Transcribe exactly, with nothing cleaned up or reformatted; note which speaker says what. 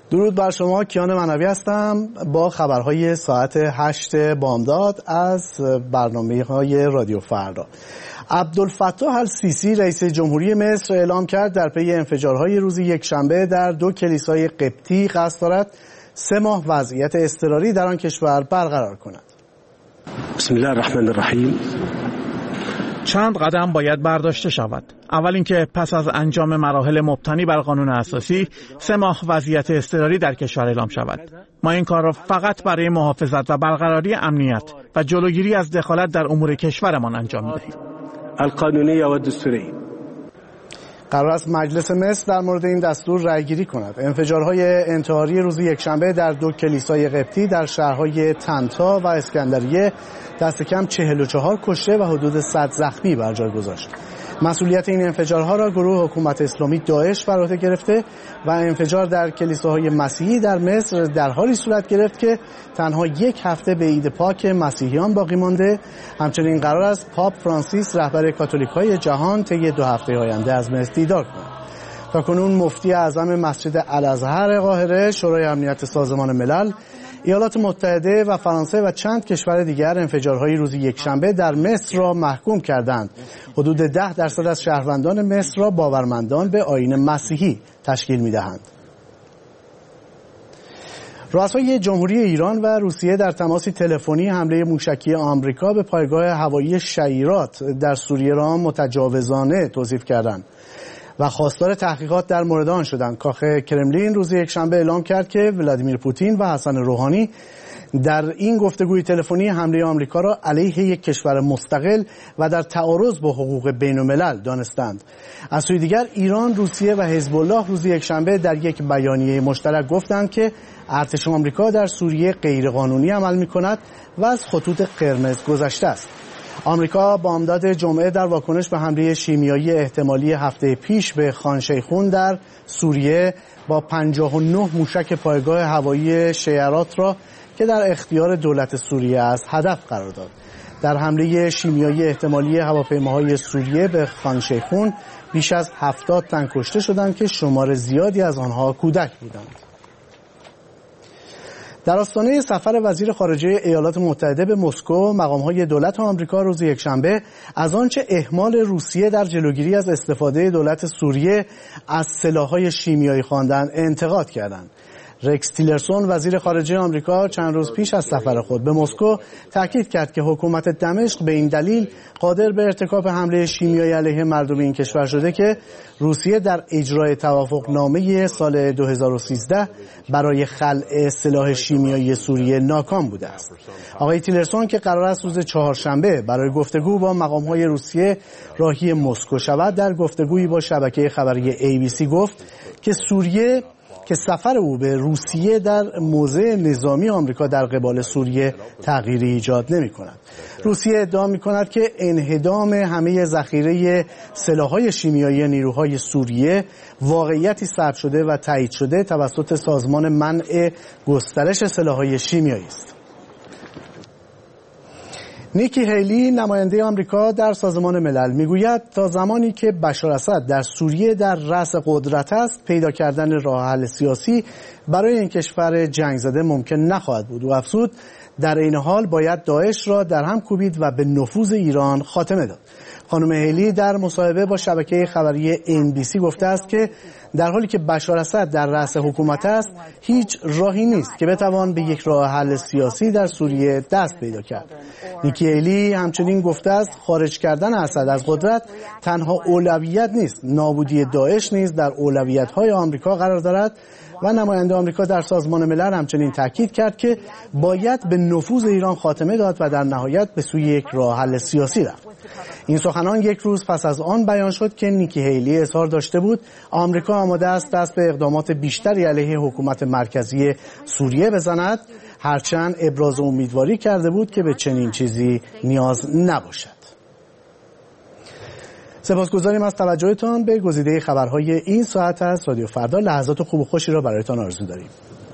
Speaker 1: درود بر شما، کیان منوی هستم با خبرهای ساعت هشت بامداد از برنامه‌های رادیو فردا. عبدالفتاح السیسی رئیس جمهوری مصر اعلام کرد در پی انفجارهای روز یکشنبه در دو کلیسای قبطی قصد دارد سه ماه وضعیت اضطراری در آن کشور برقرار کند.
Speaker 2: بسم الله الرحمن الرحیم.
Speaker 3: چند قدم باید برداشته شود. اول اینکه پس از انجام مراحل مبتنی بر قانون اساسی سه ماه وضعیت اضطراری در کشور اعلام شود. ما این کار را فقط برای محافظت و برقراری امنیت و جلوگیری از دخالت در امور کشورمان انجام می‌دهیم.
Speaker 2: القانونی و دستوری.
Speaker 1: قرار است مجلس مصر در مورد این دستور رأی‌گیری کند. انفجارهای انتحاری روز یکشنبه در دو کلیسای قبطی در شهرهای طنطا و اسکندریه دست کم چهل و چهار کشته و حدود صد زخمی بر جای گذاشت. مسئولیت این انفجارها را گروه حکومت اسلامی داعش بر عهده گرفته و انفجار در کلیساهای مسیحی در مصر در حالی صورت گرفت که تنها یک هفته به عید پاک مسیحیان باقی مانده. همچنین قرار است پاپ فرانسیس رهبر کاتولیک‌های جهان طی دو هفته آینده از مصر دیدار کند. تاکنون مفتی اعظم مسجد الازهر قاهره، شورای امنیت سازمان ملل، ایالات متحده و فرانسه و چند کشور دیگر انفجارهای روز یکشنبه در مصر را محکوم کردند. حدود ده درصد از شهروندان مصر را باورمندان به آیین مسیحی تشکیل می‌دهند. رؤسای جمهوری ایران و روسیه در تماسی تلفنی حمله موشکی آمریکا به پایگاه هوایی شیرات در سوریه را متجاوزانه توصیف کردند و خواستار تحقیقات در مورد آن شدند. کاخ کرملین روز یکشنبه اعلام کرد که ولادیمیر پوتین و حسن روحانی در این گفتگوی تلفنی حمله آمریکا را علیه یک کشور مستقل و در تعارض با حقوق بین‌الملل دانستند. از سوی دیگر ایران، روسیه و حزب الله روز یکشنبه در یک بیانیه مشترک گفتند که ارتش آمریکا در سوریه غیرقانونی عمل می‌کند و از خطوط قرمز گذشته است. آمریکا بامداد جمعه در واکنش به حمله شیمیایی احتمالی هفته پیش به خان شیخون در سوریه با پنجاه و نه موشک پایگاه هوایی شیرات را که در اختیار دولت سوریه است هدف قرار داد. در حمله شیمیایی احتمالی هواپیماهای سوریه به خان شیخون بیش از هفتاد تن کشته شدند که شمار زیادی از آنها کودک بودند. در آستانه سفر وزیر خارجه ایالات متحده به مسکو، مقام‌های دولت آمریکا روز یکشنبه از آنچه اهمال روسیه در جلوگیری از استفاده دولت سوریه از سلاح‌های شیمیایی خواندند انتقاد کردند. رکس تیلرسون وزیر خارجه آمریکا چند روز پیش از سفر خود به مسکو تاکید کرد که حکومت دمشق به این دلیل قادر به ارتکاب حمله شیمیایی علیه مردم این کشور شده که روسیه در اجرای توافقنامه سال دو هزار و سیزده برای خلع سلاح شیمیایی سوریه ناکام بوده است. آقای تیلرسون که قرار است روز چهارشنبه برای گفتگو با مقام‌های روسیه راهی مسکو شود، در گفتگویی با شبکه خبری ای بی سی گفت که سوریه که سفر او به روسیه در موضع نظامی آمریکا در قبال سوریه تغییری ایجاد نمی کند. روسیه ادعا می کند که انهدام همه ذخیره سلاح‌های شیمیایی نیروهای سوریه واقعیتی ثبت شده و تایید شده توسط سازمان منع گسترش سلاح‌های شیمیایی است. نیکی هیلی نماینده آمریکا در سازمان ملل میگوید تا زمانی که بشار اسد در سوریه در رأس قدرت است، پیدا کردن راه حل سیاسی برای این کشور جنگ زده ممکن نخواهد بود. و افزود در این حال باید داعش را در هم کوبید و به نفوذ ایران خاتمه داد. خانم هیلی در مصاحبه با شبکه خبری ان بی سی گفته است که در حالی که بشار اسد در رأس حکومت است، هیچ راهی نیست که بتوان به یک راه حل سیاسی در سوریه دست پیدا کرد. نیکی هیلی همچنین گفته است خارج کردن اسد از قدرت تنها اولویت نیست، نابودی داعش نیز در اولویت‌های آمریکا قرار دارد. و نماینده آمریکا در سازمان ملل همچنین تاکید کرد که باید به نفوذ ایران خاتمه داد و در نهایت به سوی یک راه حل سیاسی رفت. این سخنان یک روز پس از آن بیان شد که نیکی هیلی اظهار داشته بود آمریکا آماده است دست به اقدامات بیشتری علیه حکومت مرکزی سوریه بزند، هرچند ابراز امیدواری کرده بود که به چنین چیزی نیاز نباشد. سپاسگزاریم از توجهتان به گزیده خبرهای این ساعت از رادیو فردا. لحظات خوب و خوشی را برایتان آرزو داریم.